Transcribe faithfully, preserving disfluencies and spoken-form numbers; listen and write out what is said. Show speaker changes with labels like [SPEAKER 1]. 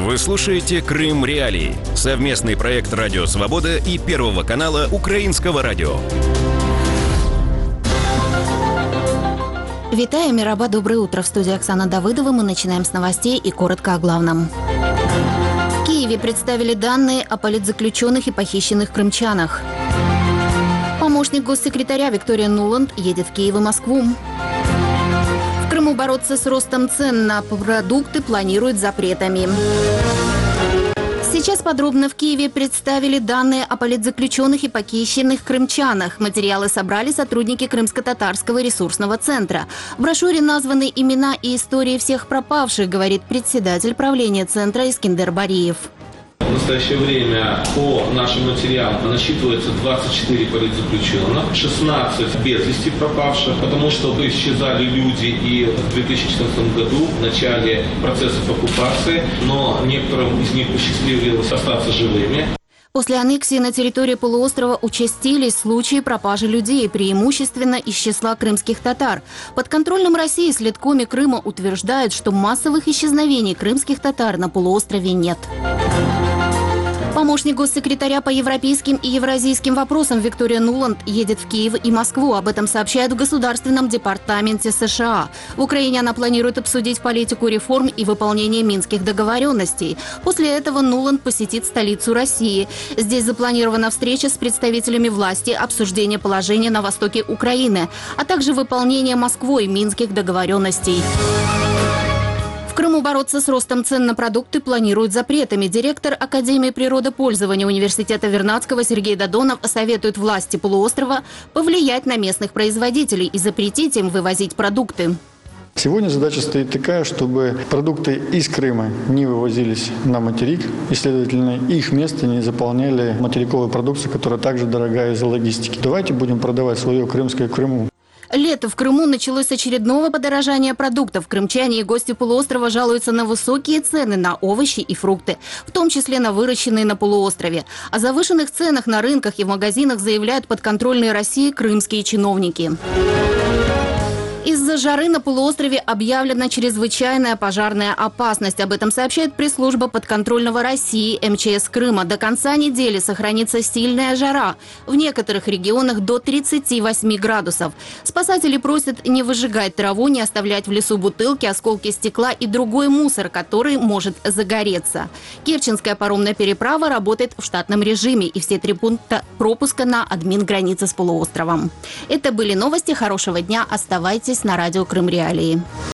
[SPEAKER 1] Вы слушаете «Крым Реалии» — совместный проект «Радио Свобода» и Первого канала Украинского радио.
[SPEAKER 2] Витаю, Мираба, доброе утро. В студии Оксана Давыдова. Мы начинаем с новостей и коротко о главном. В Киеве представили данные о политзаключенных и похищенных крымчанах. Помощник госсекретаря Виктория Нуланд едет в Киев и Москву. В Крыму бороться с ростом цен на продукты планируют запретами. Сейчас подробно в Киеве представили данные о политзаключенных и похищенных крымчанах. Материалы собрали сотрудники Крымско-татарского ресурсного центра. В брошюре названы имена и истории всех пропавших, говорит председатель правления центра Искендер Бариев.
[SPEAKER 3] В настоящее время по нашим материалам насчитывается двадцать четыре политзаключенных, шестнадцать без вести пропавших, потому что исчезали люди и в две тысячи четырнадцатом году, в начале процессов оккупации, но некоторым из них посчастливилось остаться живыми.
[SPEAKER 2] После аннексии на территории полуострова участились случаи пропажи людей, преимущественно из числа крымских татар. Под контролем России следкоме Крыма утверждают, что массовых исчезновений крымских татар на полуострове нет. Помощник госсекретаря по европейским и евразийским вопросам Виктория Нуланд едет в Киев и Москву. Об этом сообщают в Государственном департаменте США. В Украине она планирует обсудить политику реформ и выполнение минских договоренностей. После этого Нуланд посетит столицу России. Здесь запланирована встреча с представителями власти, обсуждение положения на востоке Украины, а также выполнение Москвой минских договоренностей. В Крыму бороться с ростом цен на продукты планируют запретами. Директор Академии природопользования университета Вернадского Сергей Додонов советует власти полуострова повлиять на местных производителей и запретить им вывозить продукты.
[SPEAKER 4] Сегодня задача стоит такая, чтобы продукты из Крыма не вывозились на материк, и, следовательно, их место не заполняли материковой продукцией, которая также дорогая из-за логистики. Давайте будем продавать свое крымское в Крыму.
[SPEAKER 2] Лето в Крыму началось с очередного подорожания продуктов. Крымчане и гости полуострова жалуются на высокие цены на овощи и фрукты, в том числе на выращенные на полуострове. О завышенных ценах на рынках и в магазинах заявляют подконтрольные России крымские чиновники. Из-за жары на полуострове объявлена чрезвычайная пожарная опасность. Об этом сообщает пресс-служба подконтрольного России эм че эс Крыма. До конца недели сохранится сильная жара. В некоторых регионах до тридцати восьми градусов. Спасатели просят не выжигать траву, не оставлять в лесу бутылки, осколки стекла и другой мусор, который может загореться. Керченская паромная переправа работает в штатном режиме, и все три пункта пропуска на админ-границе с полуостровом. Это были новости. Хорошего дня. Оставайтесь на радио Крым Реалии.